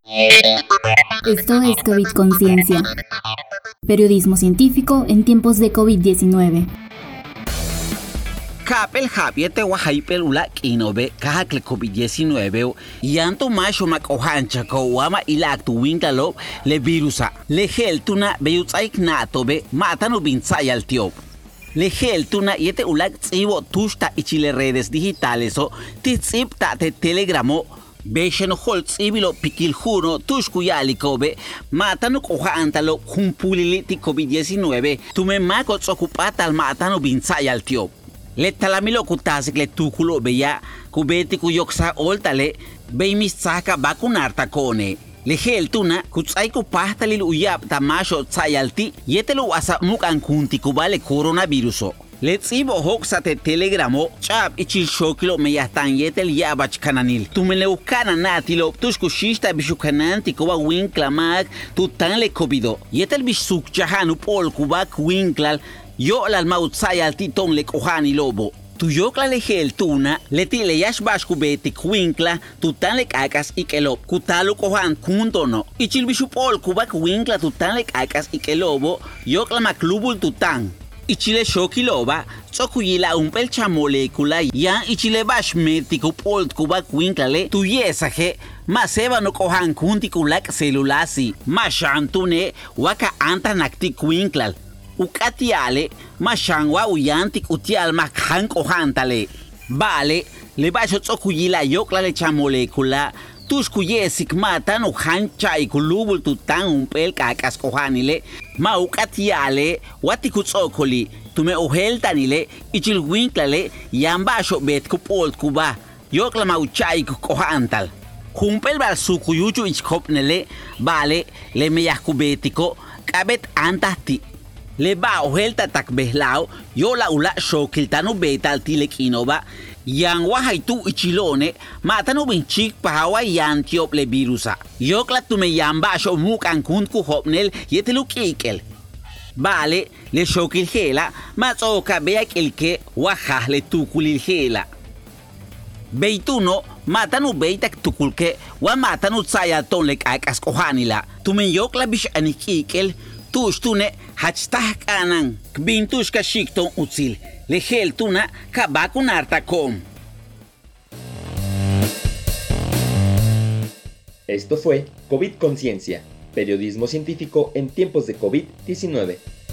Esto es COVID Conciencia, periodismo científico en tiempos de COVID-19. Kapel habiete wa hyper ula kinobe kahakle COVID-19 yanto masho makohancha ko wama ilak tu winkalo le virusa le heltuna beyutsaik natobe matano bintsayal tiop le heltuna yete ulak tsibo tushta ichile redes digitales o titsip ta te telegramo Besheno holtz ibilo pikiljuno tushkuyalikobe matano kohaantalo kumpulili ti COVID-19 tume makots okupata al matano bintsayal tiop Le talamilo kutasik le tukulo beya kubeti kuyoksa oltale beimis tsaka bakunarta kone. Le heltuna kutsay ko pahtalil uyab tamasho tsayalti yetelo asa mukan kunti kubale coronaviruso. Le tsibo hoksa te telegramo chab ichil shokilo meyahtan yetel yabach kananil. Tumele ukana natilo tushkushista bishukananti kuba winklamag tutan le covido. Yetel bishuk jahanu pol kubak winklal Yo la mautsayal titon le kohani lobo. Tu yokla le heltuna, le ti le yashbash kubeti kwinkla, tutan le kakas ikelop, kutalu kohan kuntono. Ichil bishupol kubak winkla tutan le kakas ikelobo, yokla maklubul tutan. Ichile shokiloba, tsokuyila umpel chamolekula, yan ichile bash metiko pol kubak winkla le, tu yesaje, maseba no kohan kuntikulak celulasi, mashantune, waka anta naktik winklal. Ukatiale, mashangwa uyantik utial makhanko hantale. Vale, le bacho tsokuyila yokla le chamolekula, tushkuyesik matan uhancha ikulubul tutan umpel kakas kohanile, ma ukatiale, watikutsokoli, tume uheltanile, ichil winklale, yambasho bet kupolt kuba, yokla mauchay kohantal. Kumpel bal sukuyuchu ichkopnele, vale, le meyakubetiko, kabet antati. Le ba ohelta takbehlao, yo la ula shokiltano betal tilek inoba, yang wahaitu ichilone, matano binchik pahawa yan tiop le virusa. Yokla tume yamba sho mukan kunku hopnel yeteluk ikel. Vale, le shokil hela, matsoka beak ilke wahah le tukulil hela. Beituno, matano beitak tukulke, wa matano tsayaton lek akas kohanila, tume yokla bish anikikel, Tushtune hachtah kanan kbintush kashikton utsil le heltuna kabakunartakom. Esto fue COVID Conciencia, periodismo científico en tiempos de COVID-19.